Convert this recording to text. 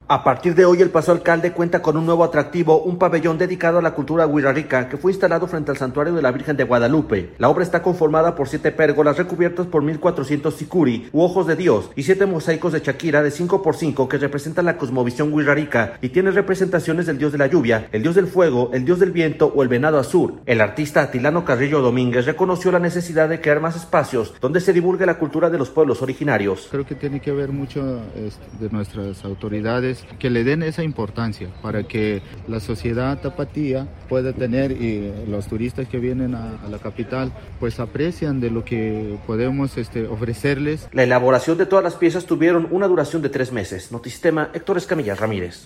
A partir de hoy, el Paso Alcalde cuenta con un nuevo atractivo, un pabellón dedicado a la cultura wixárika que fue instalado frente al Santuario de la Virgen de Guadalupe. La obra está conformada por 7 pérgolas recubiertas por 1400 sicuri u ojos de Dios y 7 mosaicos de Shakira de 5x5 que representan la cosmovisión wixárika y tiene representaciones del dios de la lluvia, el dios del fuego, el dios del viento o el venado azul. El artista Atilano Carrillo Domínguez reconoció la necesidad de crear más espacios donde se divulgue la cultura de los pueblos originarios. Creo que tiene que ver mucho de nuestras autoridades que le den esa importancia para que la sociedad tapatía pueda tener y los turistas que vienen a la capital pues aprecian de lo que podemos ofrecerles. La elaboración de todas las piezas tuvieron una duración de 3 meses. Notisistema, Héctor Escamilla Ramírez.